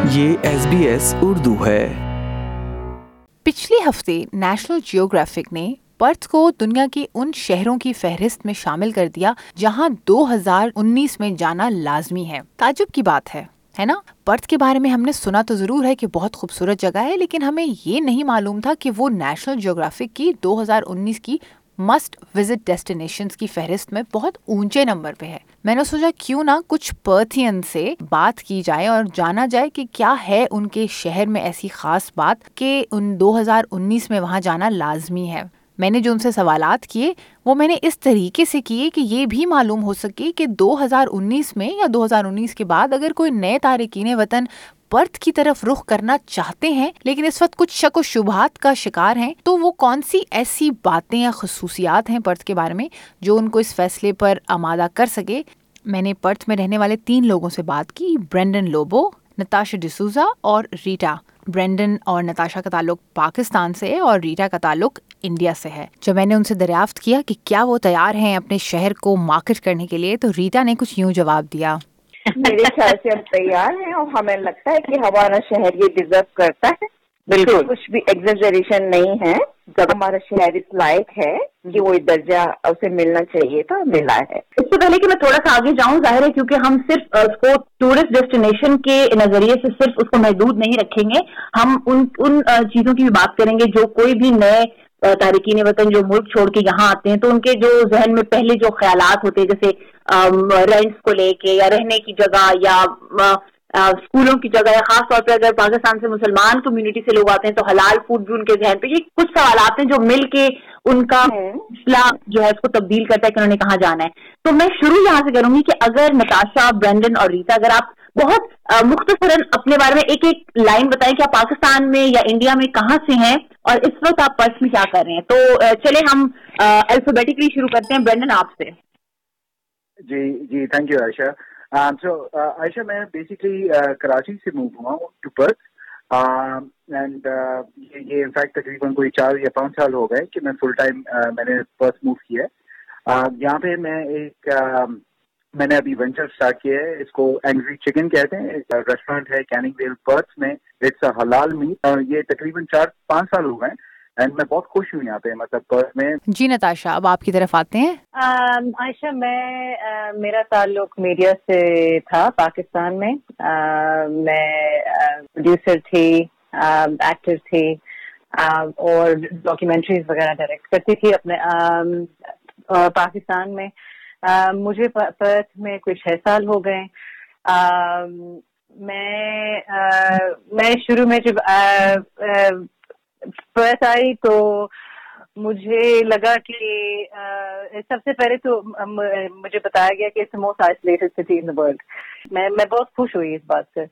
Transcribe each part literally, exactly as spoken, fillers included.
ये S B S Urdu है। पिछले हफ्ते नेशनल जियोग्राफिक ने पर्थ को दुनिया के उन शहरों की फहरिस्त में शामिल कर दिया जहां दो हज़ार उन्नीस में जाना लाजमी है। ताज्जुब की बात है है ना। पर्थ के बारे में हमने सुना तो जरूर है कि बहुत खूबसूरत जगह है, लेकिन हमें ये नहीं मालूम था कि वो नेशनल जियोग्राफिक की दो हज़ार उन्नीस की मस्ट विजिट डेस्टिनेशंस की फहरिस्त में बहुत ऊंचे नंबर पे है। मैंने सोचा क्यों ना कुछ पर्थियन से बात की जाए और जाना जाए कि क्या है उनके शहर में ऐसी खास बात कि उन दो हज़ार उन्नीस में वहां जाना लाजमी है। मैंने जो उनसे सवालात किए वो मैंने इस तरीके से किए कि ये भी मालूम हो सके कि दो हज़ार उन्नीस में या दो हज़ार उन्नीस के बाद अगर कोई नए तारिकीन वतन पर्थ की तरफ रुख करना चाहते हैं लेकिन इस वक्त कुछ शक व शुबहात का शिकार हैं, तो वो कौन सी ऐसी बातें या खसूसियात हैं पर्थ के बारे में जो उनको इस फैसले पर आमादा कर सके। मैंने पर्थ में रहने वाले तीन लोगों से बात की, ब्रेंडन लोबो, नताशा डिसूजा और रीटा। ब्रेंडन और नताशा का ताल्लुक पाकिस्तान से है और रीटा का ताल्लुक इंडिया से है। जब मैंने उनसे दरियाफ्त किया कि क्या वो तैयार हैं अपने शहर को मार्केट करने के लिए, तो रीटा ने कुछ यूं जवाब दिया। मेरे ख्याल से हम तैयार हैं और हमें लगता है कि हमारा शहर ये डिजर्व करता है। बिल्कुल, कुछ भी एग्जेजरेशन नहीं है। जब हमारा शहर इस लायक है कि वो दर्जा उसे मिलना चाहिए था, मिला है। इससे पहले कि मैं थोड़ा सा आगे जाऊं, जाहिर है क्योंकि हम सिर्फ उसको टूरिस्ट डेस्टिनेशन के नजरिए से सिर्फ उसको महदूद नहीं रखेंगे, हम उन उन चीजों की भी बात करेंगे जो कोई भी नए तारिकीन वतन जो मुल्क छोड़ के यहाँ आते हैं तो उनके जो जहन में पहले जो ख्यालात होते हैं, जैसे रेंट्स को लेके या रहने की जगह या स्कूलों की जगह, या खास तौर पे अगर पाकिस्तान से मुसलमान कम्युनिटी से लोग आते हैं तो हलाल फूड भी उनके जहन पे, ये कुछ सवाल हैं जो मिल के उनका इस्लाम जो है उसको तब्दील करता है कि उन्होंने कहाँ जाना है। तो मैं शुरू यहाँ से करूंगी कि अगर नताशा, ब्रेंडन और रीता, अगर आप बहुत मुख्तसरन अपने बारे में एक एक लाइन बताएं कि आप पाकिस्तान में या इंडिया में कहाँ से हैं और इस वक्त आप पर्थ में क्या कर रहे हैं। तो चले हम अल्फाबेटिकली शुरू करते हैं। ब्रेंडन, आपसे। जी जी thank you Ayesha. So Ayesha, मैं बेसिकली कराची से मूव हुआ हूँ टू पर्थ एंड ये ये इनफैक्ट तकरीबन कोई चार या पाँच साल हो गए कि मैं फुल टाइम uh, मैंने पर्थ मूव किया है। uh, यहाँ पे मैं एक uh, मैंने अभी वेंचर स्टार्ट किया है, इसको एंग्री चिकन कहते हैं। एक रेस्टोरेंट है कैनिंग वेल पर्थ में, it's a halal meat. uh, ये तकरीबन चार पाँच साल हो गए एंड मैं बहुत खुश हूँ यहाँ पे, मतलब पर्थ में। जी नताशा, अब आपकी तरफ आते हैं। आयशा, मैं आ, मेरा ताल्लुक मीडिया से था पाकिस्तान में। आ, मैं प्रोड्यूसर थी, एक्टर थी आ, और डॉक्यूमेंट्रीज वगैरह डायरेक्ट करती थी अपने आ, आ, पाकिस्तान में। आ, मुझे पर्थ में कुछ छह साल हो गए। मैं आ, मैं शुरू में जब आ, आ, पर्थ आई तो मुझे लगा कि uh, सबसे पहले तो मुझे बताया गया कि it's the most isolated city in the world. मैं मैं बहुत खुश हुई इस बात से।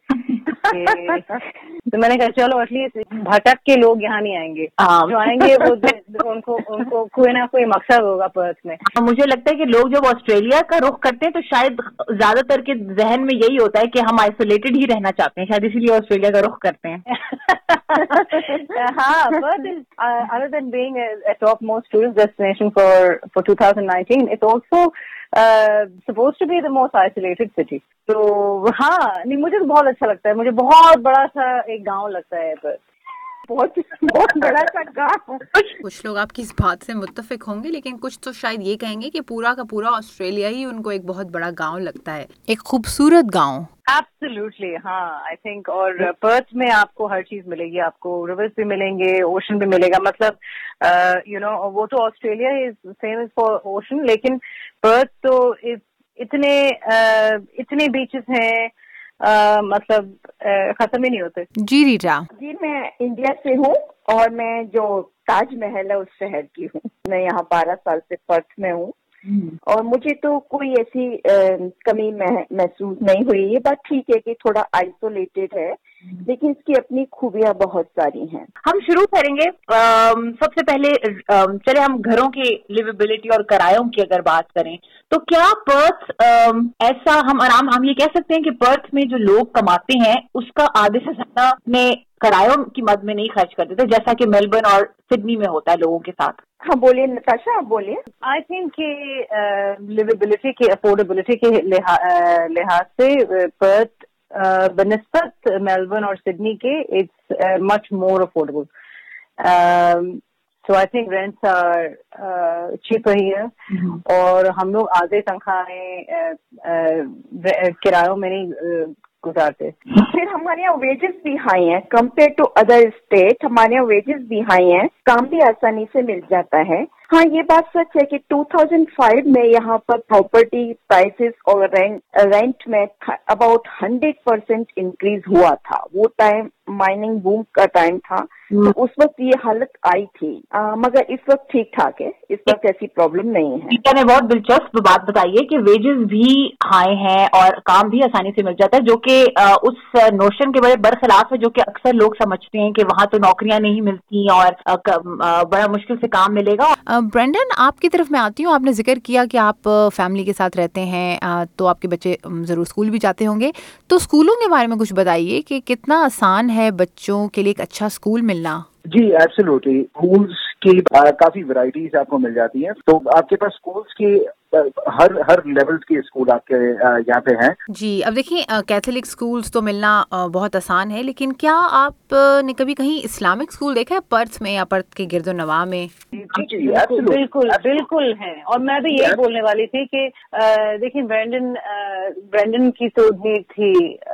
तो मैंने कहा चलो एटलीस्ट भटक के लोग यहाँ नहीं आएंगे, जो आएंगे वो उनको उनको कोई ना कोई मकसद होगा पर्थ में। मुझे लगता है कि लोग जब ऑस्ट्रेलिया का रुख करते हैं तो शायद ज्यादातर के जहन में यही होता है कि हम आइसोलेटेड ही रहना चाहते हैं, शायद इसीलिए ऑस्ट्रेलिया का रुख करते हैं। हाँ, but uh, other than being a, a top most tourist destination for for twenty nineteen, it's also uh, supposed to be the most isolated city. तो हाँ, नहीं, मुझे तो बहुत अच्छा लगता है। मुझे बहुत बड़ा सा एक गांव लगता है पर बहुत बहुत बड़ा सा गांव। कुछ लोग आपकी इस बात से मुत्तफिक होंगे, लेकिन कुछ तो शायद ये कहेंगे कि पूरा का पूरा ऑस्ट्रेलिया ही उनको एक बहुत बड़ा गांव लगता है, एक खूबसूरत गांव। एब्सोल्युटली, हाँ, आई थिंक। और पर्थ में आपको हर चीज मिलेगी, आपको रिवर्स भी मिलेंगे, ओशन भी मिलेगा। मतलब यू नो वो तो Australia is famous for ocean, लेकिन पर्थ तो इतने uh, इतने बीचेस हैं, Uh, मतलब uh, खत्म ही नहीं होते। जी रीटा। जी, मैं इंडिया से हूँ और मैं जो ताजमहल है उस शहर की हूँ। मैं यहाँ बारह साल से पर्थ में हूँ और मुझे तो कोई ऐसी आ, कमी महसूस नहीं हुई। ये बात ठीक है कि थोड़ा आइसोलेटेड है, लेकिन इसकी अपनी खूबियां बहुत सारी हैं। हम शुरू करेंगे सबसे पहले, चले हम घरों की लिवेबिलिटी और किरायों की अगर बात करें तो क्या पर्थ ऐसा, हम आराम हम ये कह सकते हैं कि पर्थ में जो लोग कमाते हैं उसका आधे से ज्यादा अपने किरायों की मद में नहीं खर्च करते थे, जैसा कि मेलबर्न और सिडनी में होता है लोगों के साथ। हाँ बोलिए नताशा, आप बोलिए। आई थिंक कि लिवेबिलिटी की, अफोर्डेबिलिटी के लिहाज से पर्थ बनिस्बत मेलबर्न और सिडनी के it's much more affordable. So I think rents are cheaper here. और हम लोग आधे तनख्वाहें किरायों में नहीं uh, गुजारते. फिर हमारे यहाँ वेजेस भी हाई हैं कंपेयर टू अदर स्टेट. हमारे यहाँ वेजेस भी हाई हैं, काम भी आसानी से मिल जाता है. हाँ, ये बात सच है कि दो हज़ार पाँच में यहाँ पर प्रॉपर्टी प्राइसेस और रेंट रेंट में अबाउट हंड्रेड परसेंट इंक्रीज हुआ था. वो टाइम माइनिंग बूम का टाइम था, तो उस वक्त ये हालत आई थी. आ, मगर इस वक्त ठीक ठाक है, इस वक्त ऐसी प्रॉब्लम नहीं है. टीका ने बहुत दिलचस्प बात बताई है कि वेजेस भी हाई हैं और काम भी आसानी से मिल जाता है, जो कि उस नोशन के बड़े बरखिलाफ है जो कि अक्सर लोग समझते हैं कि वहां तो नौकरियां नहीं मिलती और आ, आ, बड़ा मुश्किल से काम मिलेगा. ब्रेंडन, आपकी तरफ मैं आती हूँ. आपने जिक्र किया कि आप फैमिली के साथ रहते हैं, तो आपके बच्चे ज़रूर स्कूल भी जाते होंगे. तो स्कूलों के बारे में कुछ बताइए कि कितना आसान है बच्चों के लिए एक अच्छा स्कूल मिलना. जी एब्सोल्युटली. स्कूल्स की काफी वैरायटीज आपको मिल जाती हैं. तो आपके पास स्कूल्स की हर हर लेवल के स्कूल आपके यहाँ पे हैं. जी, अब देखिए कैथोलिक स्कूल्स तो मिलना बहुत आसान है, लेकिन क्या आपने कभी कहीं इस्लामिक स्कूल देखा है पर्थ में या पर्थ के गिरदो नवाह में? बिल्कुल बिल्कुल बिल्कुल है. और मैं भी यही बोलने वाली थी कि देखिए ब्रेंडन ब्रेंडन की तो नीड थी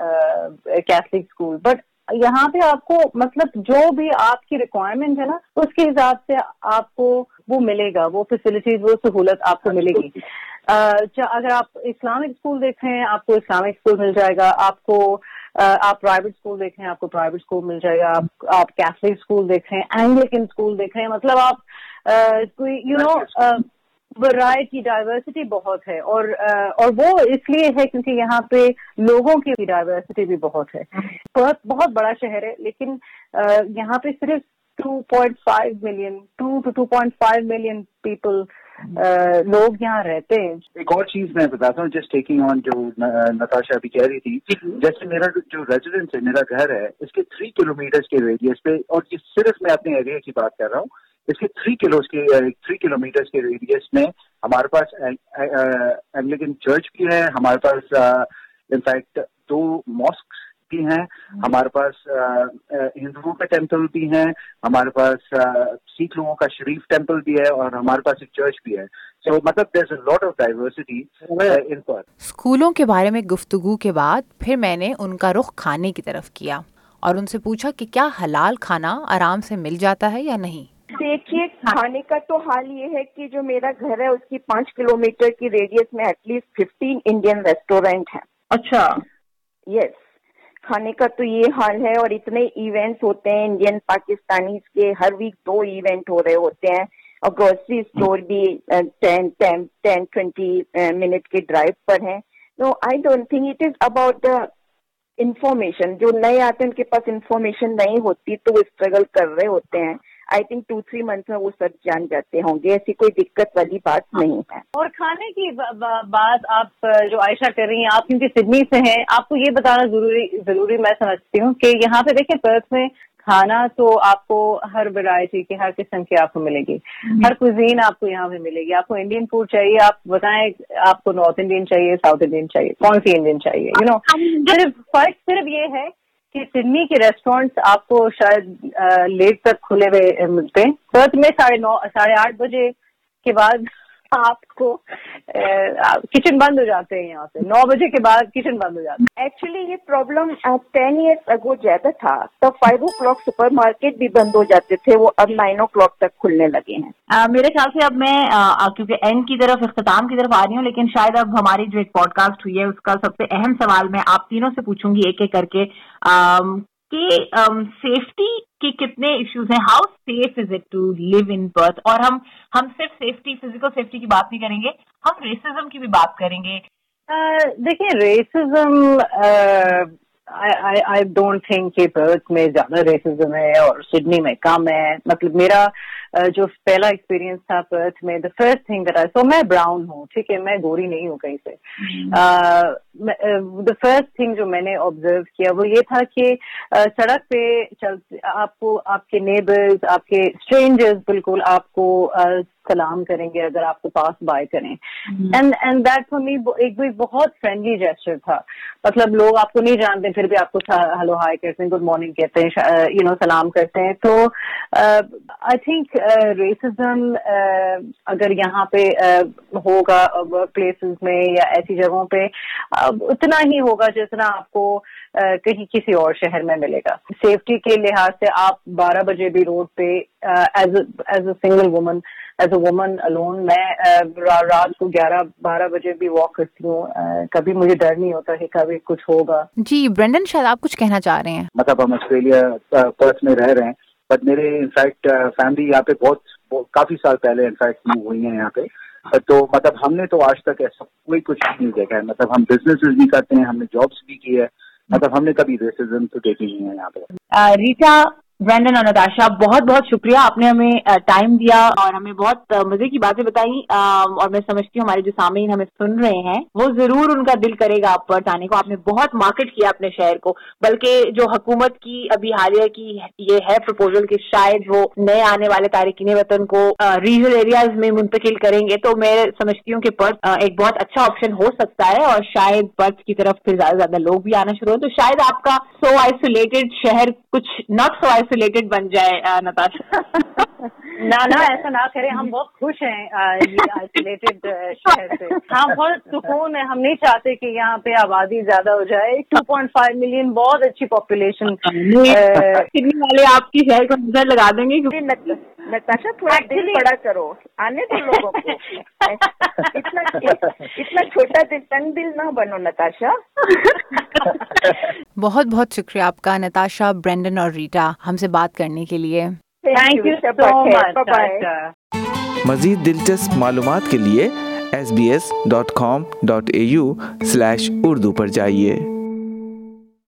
कैथोलिक स्कूल, बट यहाँ पे आपको मतलब जो भी आपकी रिक्वायरमेंट है ना, उसके हिसाब से आपको वो मिलेगा, वो फैसिलिटीज, वो सहूलत आपको मिलेगी. uh, अगर आप इस्लामिक स्कूल देख रहे हैं, आपको इस्लामिक स्कूल मिल जाएगा. आपको uh, आप प्राइवेट स्कूल देख रहे हैं, आपको प्राइवेट स्कूल मिल जाएगा. आप आप कैथोलिक स्कूल देख रहे हैं, एंग्लिकन स्कूल देख रहे हैं, मतलब आप कोई यू नो वैरायटी, डाइवर्सिटी बहुत है. और और वो इसलिए है क्योंकि यहाँ पे लोगों की डाइवर्सिटी भी बहुत है. बहुत बहुत बड़ा शहर है, लेकिन यहाँ पे सिर्फ two point five million two two two point five million people लोग यहाँ रहते हैं. एक और चीज मैं बताता हूँ, जस्ट टेकिंग ऑन जो नताशा अभी कह रही थी. जैसे मेरा जो रेजिडेंस है, मेरा घर है, इसके थ्री किलोमीटर के रेडियस पे, और ये सिर्फ मैं अपने एरिया की बात कर रहा हूँ, इसके थ्री किलो के थ्री किलोमीटर के रेडियस में हमारे पास एंग्लिकन चर्च भी है, हमारे पास इनफैक्ट दो मॉस्क भी हैं, हमारे पास हिंदुओं का टेम्पल भी है, हमारे पास सिख लोगों का शरीफ टेम्पल भी है, और हमारे पास एक चर्च भी है. सो so, मतलब there is a lot of diversity in Perth. स्कूलों के बारे में गुफ्तगू के बाद फिर मैंने उनका रुख खाने की तरफ किया और उनसे पूछा कि क्या हलाल खाना आराम से मिल जाता है या नहीं. देखिए, खाने का तो हाल ये है कि जो मेरा घर है उसकी पांच किलोमीटर की रेडियस में एटलीस्ट फिफ्टीन इंडियन रेस्टोरेंट हैं. अच्छा. यस, खाने का तो ये हाल है. और इतने इवेंट्स होते हैं इंडियन पाकिस्तानी के, हर वीक दो इवेंट हो रहे होते हैं. और ग्रोसरी स्टोर भी ten ten ten twenty minute के ड्राइव पर है. No, I don't think it is about the information. जो नए आते हैं उनके पास इंफॉर्मेशन नहीं होती, तो वो स्ट्रगल कर रहे होते हैं. I think two three month में वो सब जान जाते होंगे. ऐसी कोई दिक्कत वाली बात नहीं है. और खाने की बा, बा, बात आप जो आयशा कर रही हैं, आप क्योंकि सिडनी से हैं, आपको ये बताना जरूरी जरूरी मैं समझती हूँ कि यहाँ पे देखिए पर्थ में खाना तो आपको हर वैरायटी की, हर किस्म की आपको मिलेगी. हर कुजीन आपको यहाँ पे मिलेगी. आपको इंडियन फूड चाहिए, आप बताएं आपको नॉर्थ इंडियन चाहिए, साउथ इंडियन चाहिए, कौन सी इंडियन चाहिए, यू नो. सिर्फ फर्क सिर्फ ये है कि सिडनी के रेस्टोरेंट्स आपको शायद लेट तक खुले हुए मिलते हैं. पर्थ में साढ़े नौ साढ़े आठ बजे के बाद आपको किचन बंद हो जाते हैं. यहाँ से नौ बजे के बाद किचन बंद हो जाते हैं. एक्चुअली ये प्रॉब्लम टेन ईयर्स अगो ज्यादा था. तब five o'clock supermarket भी बंद हो जाते थे, वो अब नाइन ओ क्लॉक तक खुलने लगे हैं. आ, मेरे ख्याल से अब मैं आ, क्योंकि एंड की तरफ, इख्तिताम की तरफ आ रही हूँ, लेकिन शायद अब हमारी जो एक पॉडकास्ट हुई है उसका सबसे अहम सवाल मैं आप तीनों से पूछूंगी एक एक करके कि सेफ्टी के कितने इश्यूज हैं. How safe is it to live in Perth. और हम हम सिर्फ सेफ्टी, फिजिकल सेफ्टी की बात नहीं करेंगे, हम रेसिज्म की भी बात करेंगे. देखिए, रेसिज्म आई डोंट थिंक कि पर्थ में ज्यादा रेसिज्म है और सिडनी में कम है. मतलब मेरा जो पहला एक्सपीरियंस था पर्थ में, the first thing that I saw, मैं ब्राउन हूँ, ठीक है, मैं गोरी नहीं हूँ कहीं से। द फर्स्ट थिंग जो मैंने ऑब्जर्व किया वो ये था कि uh, सड़क पे चलते आपको आपके नेबर्स, आपके स्ट्रेंजर्स बिल्कुल आपको uh, सलाम करेंगे अगर आपको पास बाय करें, and and that for me एक भी बहुत फ्रेंडली जेस्चर था। मतलब लोग आपको नहीं जानते फिर भी आपको हेलो हाय कहते हैं, गुड मॉर्निंग कहते हैं, यू नो सलाम करते हैं। तो आई थिंक रेसिज्म अगर यहाँ पे uh, होगा वर्क प्लेसेस में या ऐसी जगहों पे uh, उतना ही होगा जितना आपको uh, कहीं किसी और शहर में मिलेगा। सेफ्टी के लिहाज से आप बारह बजे भी रोड पे as as a single woman as a woman alone, मैं uh, रा, रात को ग्यारह बारह बजे भी वॉक करती हूँ, uh, कभी मुझे डर नहीं होता कि कभी कुछ होगा। जी ब्रेंडन, शायद आप कुछ कहना चाह रहे हैं। मतलब हम ऑस्ट्रेलिया पर्थ में रह रहे हैं, बट मेरे इनफैक्ट फैमिली यहाँ पे बहुत, बहुत काफी साल पहले इनफैक्ट मूव हुई है यहाँ पे। तो मतलब हमने तो आज तक ऐसा कोई कुछ नहीं देखा है। मतलब हम बिजनेसेस भी करते हैं, हमने जॉब्स भी की है, मतलब हमने कभी रेसिज्म तो देखी नहीं है यहाँ पे। रीटा, ब्रेंडन और नताशा, बहुत बहुत शुक्रिया, आपने हमें टाइम दिया और हमें बहुत मजे की बातें बताई। और मैं समझती हूँ हमारे जो सामीन हमें सुन रहे हैं वो जरूर उनका दिल करेगा आप पर्थ आने को। आपने बहुत मार्केट किया अपने शहर को, बल्कि जो हुकूमत की अभी हालिया की ये है प्रपोजल कि शायद वो नए आने वाले तारिकीन वतन को रीजनल एरियाज में मुंतकिल करेंगे, तो मैं समझती हूँ कि पर्थ एक बहुत अच्छा ऑप्शन हो सकता है और शायद पर्थ की तरफ फिर ज्यादा ज्यादा लोग भी आना शुरू हो, तो शायद आपका सो आइसोलेटेड शहर कुछ नॉट सो आइसोलेटेड बन जाए। नताशा ना ना ऐसा ना करें, हम बहुत खुश हैं ये आइसोलेटेड शहर से, हम बहुत सुकून है। हम नहीं चाहते कि यहाँ पे आबादी ज्यादा हो जाए। टू पॉइंट फाइव मिलियन बहुत अच्छी पॉपुलेशन सिडनी वाले आपकी शहर को नजर लगा देंगे। क्योंकि नताशा थोड़ा दिल बड़ा करो, आने दो लोगों को। इतना इतना छोटा दिल, तंग दिल ना बनो नताशा। बहुत बहुत शुक्रिया आपका नताशा, ब्रेंडन और रीटा हमसे बात करने के लिए। Thank you so much. मजीद दिलचस्प मालूमात के लिए S B S dot com dot A U slash Urdu पर जाइए।